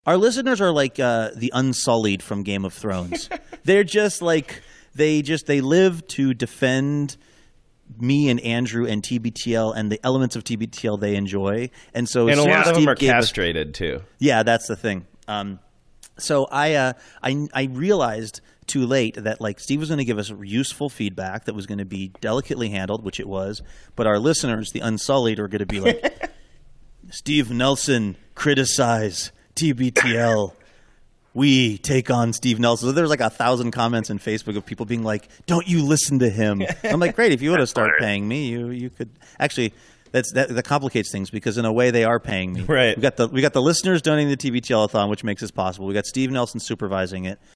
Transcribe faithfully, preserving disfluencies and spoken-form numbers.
Our listeners are like uh, the Unsullied from Game of Thrones. They're just like they just they live to defend me and Andrew and T B T L and the elements of T B T L they enjoy. And so and a lot of Steve them are gave us- castrated too. Yeah, that's the thing. Um, so I, uh, I I realized too late that like Steve was going to give us useful feedback that was going to be delicately handled, which it was. But our listeners, the Unsullied, are going to be like, Steve Nelson criticize T B T L. We take on Steve Nelson. So there's like a thousand comments in Facebook of people being like, "Don't you listen to him?" I'm like, "Great! If you would have started paying me, you you could actually." That's that, that complicates things because in a way they are paying me. Right. We got the we got the listeners donating the T B T L-a-thon, which makes this possible. We got Steve Nelson supervising it.